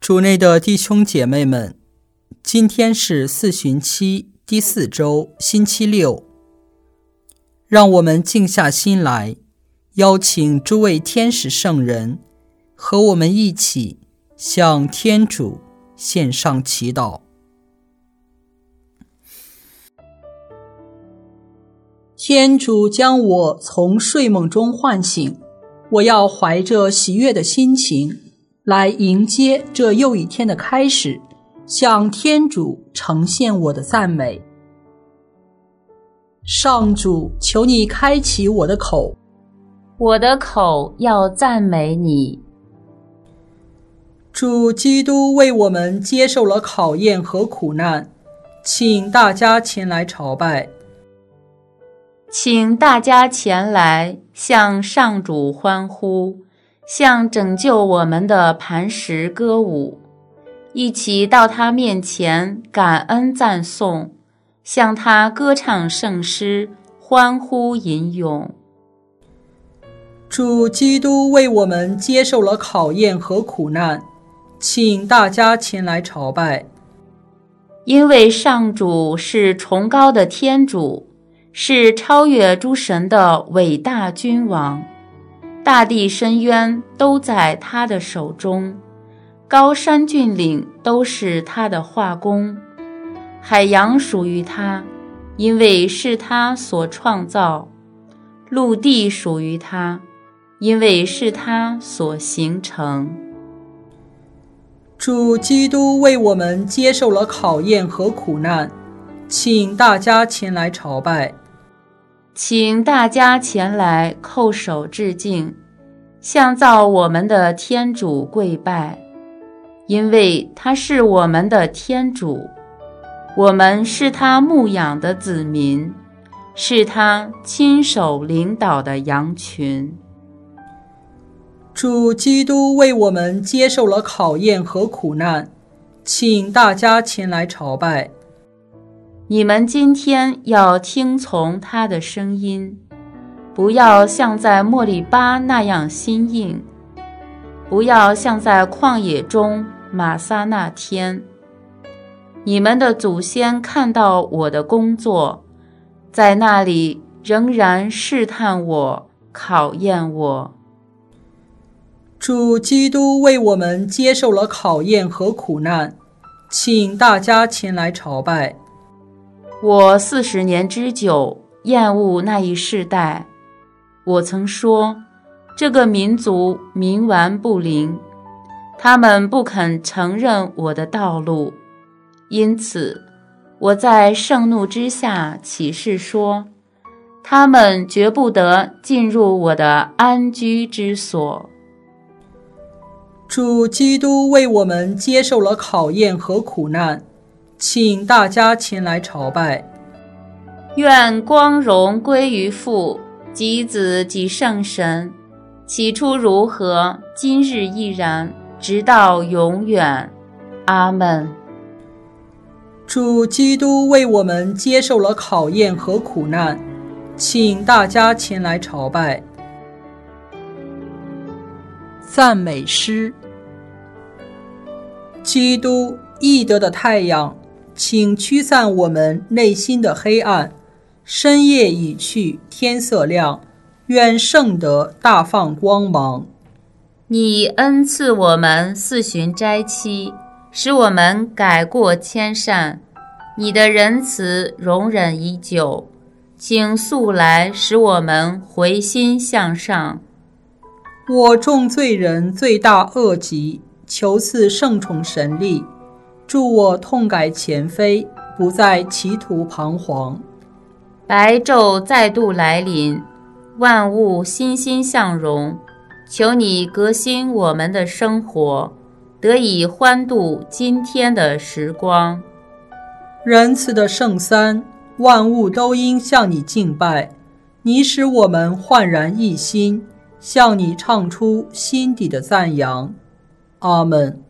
主内的弟兄姐妹们，今天是四旬期第4周星期六，让我们静下心来，邀请诸位天使圣人和我们一起向天主献上祈祷。天主将我从睡梦中唤醒，我要怀着喜悦的心情来迎接这又一天的开始，向天主呈现我的赞美。上主，求你开启我的口， 我的口要赞美你。 主基督为我们接受了考验和苦难，请大家前来朝拜。 请大家前来向上主欢呼，向拯救我们的磐石歌舞，一起到他面前感恩赞颂，向他歌唱圣诗，欢呼吟咏。 主基督为我们接受了考验和苦难，请大家前来朝拜。 因为上主是崇高的天主，是超越诸神的伟大君王，大地深渊都在他的手中，高山峻岭都是他的画工，海洋属于他，因为是他所创造，陆地属于他，因为是他所形成。 主基督为我们接受了考验和苦难，请大家前来朝拜。 请大家前来叩首致敬，向造我们的天主跪拜，因为他是我们的天主，我们是他牧养的子民，是他亲手领导的羊群。 主基督为我们接受了考验和苦难，请大家前来朝拜。 你们今天要听从他的声音，不要像在莫利巴那样心硬，不要像在旷野中玛撒那天。你们的祖先看到我的工作，在那里仍然试探我，考验我。 主基督为我们接受了考验和苦难，请大家前来朝拜。 我40年之久厌恶那一世代，我曾说，这个民族冥顽不灵，他们不肯承认我的道路，因此我在盛怒之下起誓说，他们绝不得进入我的安居之所。 主基督为我们接受了考验和苦难，请大家前来朝拜。 愿光荣归于父及子及圣神，起初如何，今日亦然，直到永远。阿们。 主基督为我们接受了考验和苦难，请大家前来朝拜。赞美诗。基督，义德的太阳，请驱散我们内心的黑暗。深夜已去，天色亮，愿圣德大放光芒。 你恩赐我们4旬斋期，使我们改过迁善。你的仁慈容忍已久，请速来使我们回心向上。 我众罪人罪大恶极，求赐圣宠神力，助我痛改前非，不再歧途彷徨。 白昼再度来临，万物欣欣向荣，求你革新我们的生活，得以欢度今天的时光。 仁慈的圣三，万物都应向你敬拜，你使我们焕然一新，向你唱出心底的赞扬。阿们。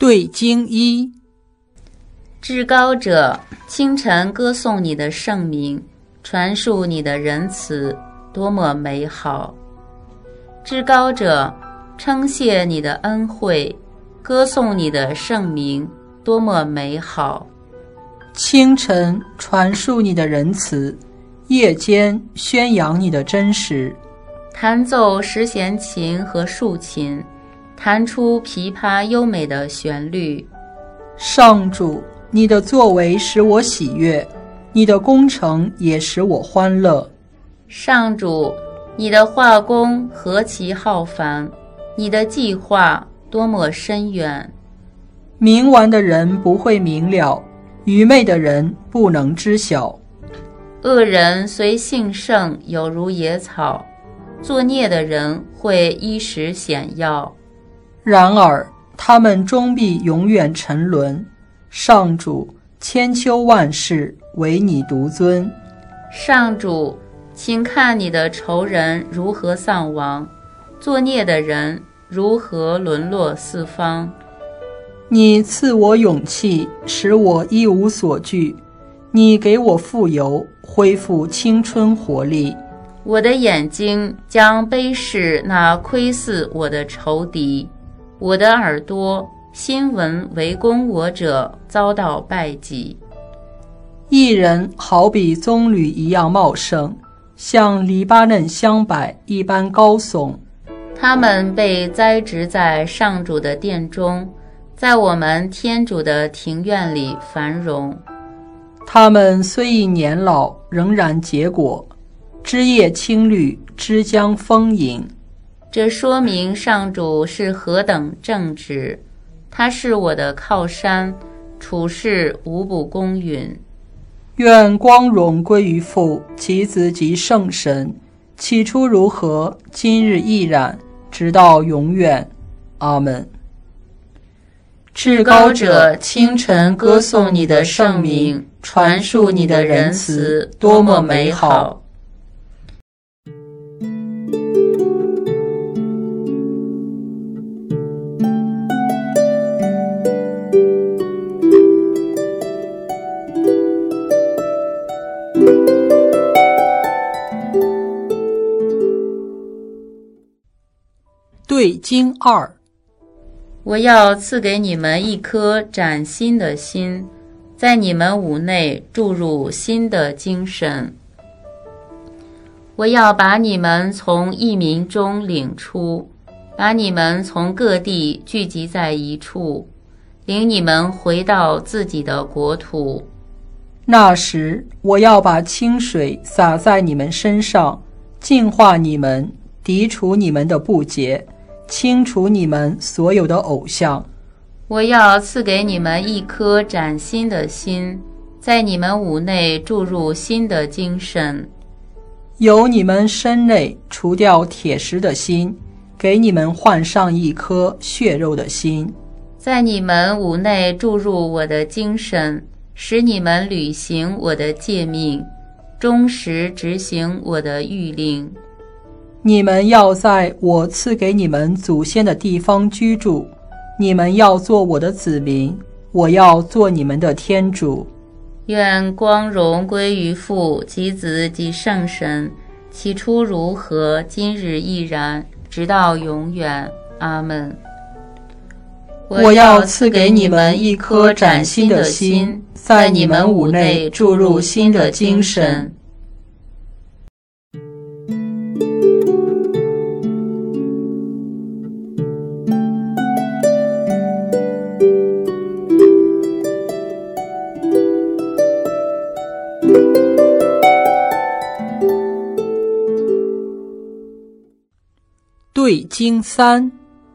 对经一。 至高者，清晨歌颂你的圣名，传述你的仁慈，多么美好！至高者，称谢你的恩惠，歌颂你的圣名，多么美好！ 清晨传述你的仁慈，夜间宣扬你的真实。 弹奏十弦琴和竖琴，弹出琵琶优美的旋律。 上主，你的作为使我喜悦，你的工程也使我欢乐。 上主，你的画工何其浩繁，你的计划多么深远。 冥顽的人不会明了，愚昧的人不能知晓。 恶人虽兴盛，有如野草，作孽的人会一时显耀。 然而他们终必永远沉沦。上主，千秋万世唯你独尊。 上主，请看你的仇人如何丧亡，作孽的人如何沦落四方。 你赐我勇气，使我一无所惧。你给我富有，恢复青春活力。 我的眼睛将卑视那窥伺我的仇敌，我的耳朵新闻围攻我者遭到败绩。 一人好比棕榈一样茂盛，像黎巴嫩香柏一般高耸。 他们被栽植在上主的殿中，在我们天主的庭院里繁荣。 他们虽已年老，仍然结果，枝叶青绿，枝浆丰盈。 这说明上主是何等正直，他是我的靠山，处事无不公允。 愿光荣归于父及子及圣神，起初如何，今日亦然，直到永远。阿们。 至高者，清晨歌颂你的圣名，传述你的仁慈，多么美好！ 对经二。 我要赐给你们一颗崭新的心，在你们五内注入新的精神。我要把你们从异民中领出，把你们从各地聚集在一处，领你们回到自己的国土。 那时，我要把清水洒在你们身上，净化你们，涤除你们的不洁，清除你们所有的偶像。 我要赐给你们一颗崭新的心，在你们五内注入新的精神。 由你们身内除掉铁石的心，给你们换上一颗血肉的心。 在你们五内注入我的精神，使你们履行我的诫命，忠实执行我的谕令。 你们要在我赐给你们祖先的地方居住，你们要做我的子民，我要做你们的天主。 愿光荣归于父及子及圣神，起初如何，今日亦然，直到永远。阿们。 我要赐给你们一颗崭新的心，在你们五内注入新的精神。对经三。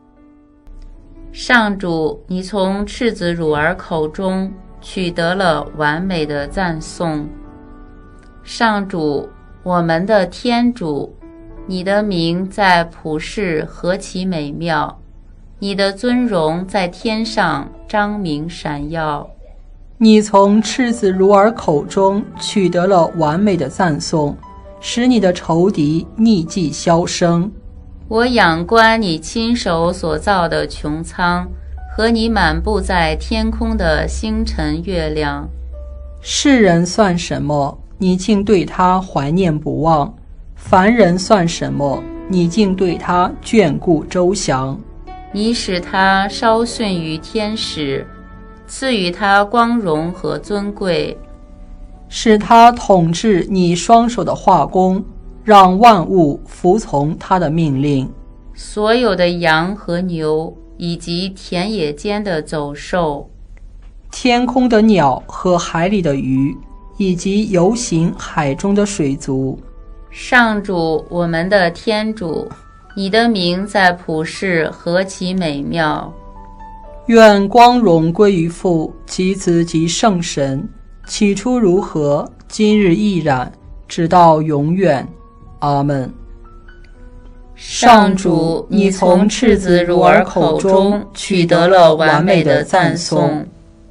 上主，你从赤子乳儿口中取得了完美的赞颂。上主，我们的天主，你的名在普世何其美妙，你的尊荣在天上彰明闪耀。 你从赤子乳儿口中取得了完美的赞颂，使你的仇敌匿迹销声。 我仰观你亲手所造的穹苍和你满布在天空的星辰月亮。 世人算什么？你竟对他怀念不忘；凡人算什么？你竟对他眷顾周详。 你使他稍逊于天使，赐予他光荣和尊贵， 使他统治你双手的画工，让万物服从他的命令。 所有的羊和牛，以及田野间的走兽， 天空的鸟和海里的鱼，以及游行海中的水族。 上主，我们的天主，你的名在普世何其美妙！ 愿光荣归于父及子及圣神，起初如何，今日亦然，直到永远。阿们。 上主，你从赤子乳儿口中取得了完美的赞颂。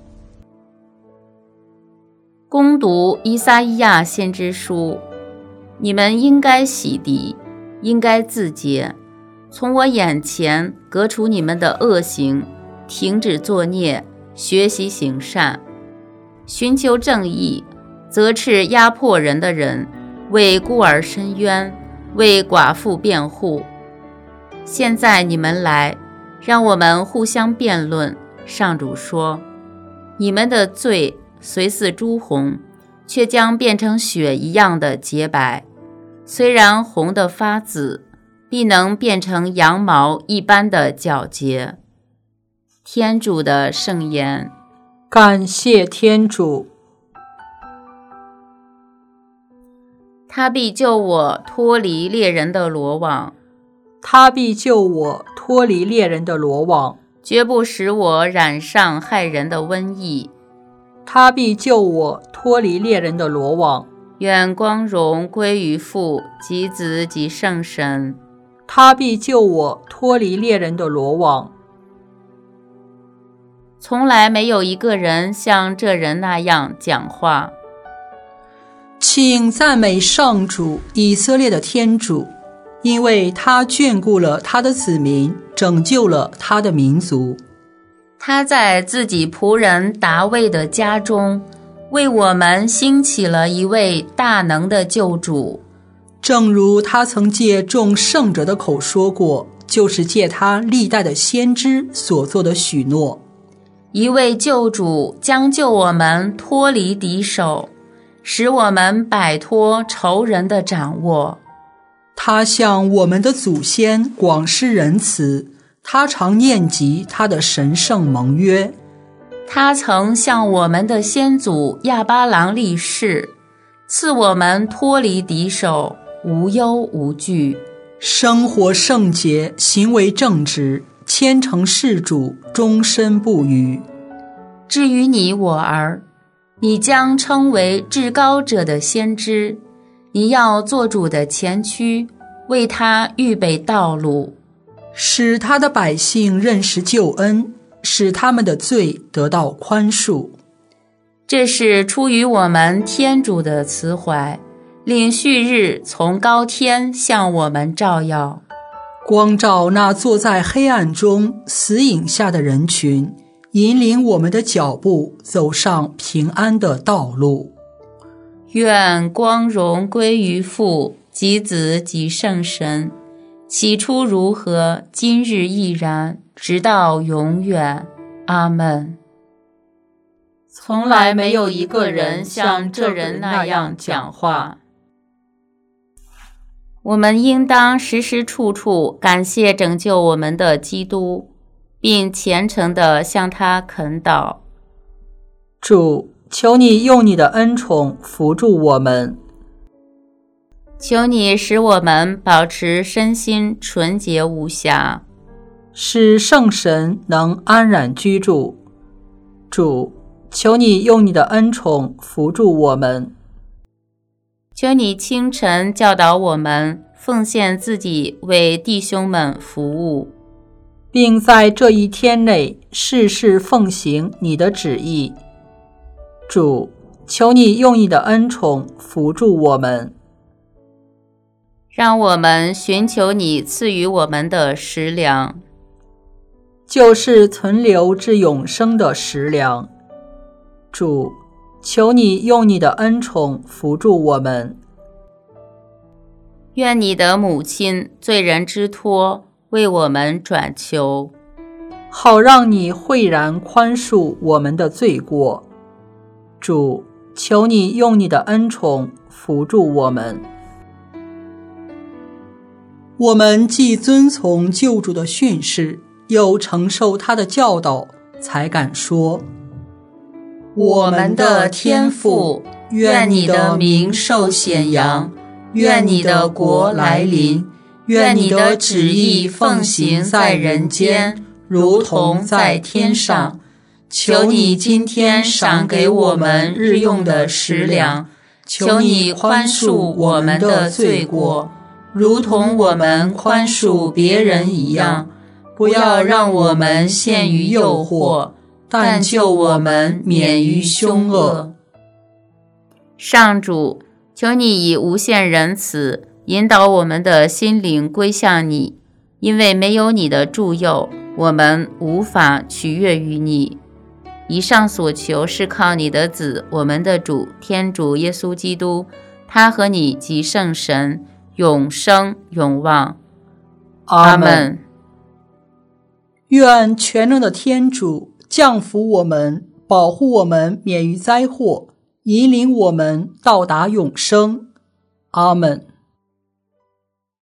恭读依撒意亚先知书，你们应该洗涤，应该自洁，从我眼前革除你们的恶行，停止作孽，学习行善，寻求正义，责斥压迫人的人，为孤儿伸冤，为寡妇辩护。现在你们来，让我们互相辩论。上主说，你们的罪虽似朱红，却将变成血一样的洁白，虽然红得发紫，必能变成羊毛一般的皎洁。天主的圣言。 感谢天主。 他必救我脱离猎人的罗网， 他必救我脱离猎人的罗网， 绝不使我染上害人的瘟疫。 他必救我脱离猎人的罗网。 愿光荣归于父及子及圣神。 他必救我脱离猎人的罗网。 从来没有一个人像这人那样讲话。 请赞美上主，以色列的天主，因为他眷顾了他的子民，拯救了他的民族。 他在自己仆人达味的家中，为我们兴起了一位大能的救主。 正如他曾借众圣者的口说过，就是借他历代的先知所做的许诺。 一位救主将救我们脱离敌手，使我们摆脱仇人的掌握。 他向我们的祖先广施仁慈，他常念及他的神圣盟约。 他曾向我们的先祖亚巴郎立誓，赐我们脱离敌手，无忧无惧， 生活圣洁，行为正直，虔诚事主，终身不渝。 至于你我儿，你将称为至高者的先知，你要做主的前驱，为他预备道路， 使他的百姓认识救恩，使他们的罪得到宽恕。 这是出于我们天主的慈怀，令旭日从高天向我们照耀， 光照那坐在黑暗中死影下的人群，引领我们的脚步走上平安的道路。 愿光荣归于父及子及圣神，起初如何，今日亦然，直到永远。阿们。从来没有一个人像这人那样讲话。我们应当时时处处感谢拯救我们的基督，并虔诚地向他恳祷。 主，求你用你的恩宠扶助我们， 求你使我们保持身心纯洁无瑕， 使圣神能安然居住。主，求你用你的恩宠扶助我们， 求你清晨教导我们奉献自己为弟兄们服务， 并在这一天内事事奉行你的旨意。主，求你用你的恩宠扶助我们， 让我们寻求你赐予我们的食粮。 就是存留至永生的食粮。主，求你用你的恩宠扶助我们。 愿你的母亲罪人之托为我们转求， 好让你惠然宽恕我们的罪过。主，求你用你的恩宠扶助我们。我们既遵从救主的训示，又承受他的教导，才敢说： 我们的天父，愿你的名受显扬，愿你的国来临，愿你的旨意奉行在人间，如同在天上。求你今天赏给我们日用的食粮，求你宽恕我们的罪过，如同我们宽恕别人一样。不要让我们陷于诱惑，但救我们免于凶恶。上主，求你以无限仁慈引导我们的心灵归向你，因为没有你的助佑，我们无法取悦于你。以上所求是靠你的子，我们的主天主耶稣基督，他和你及圣神永生永望。阿们。 愿全能的天主降福我们，保护我们免于灾祸，引领我们到达永生。阿们。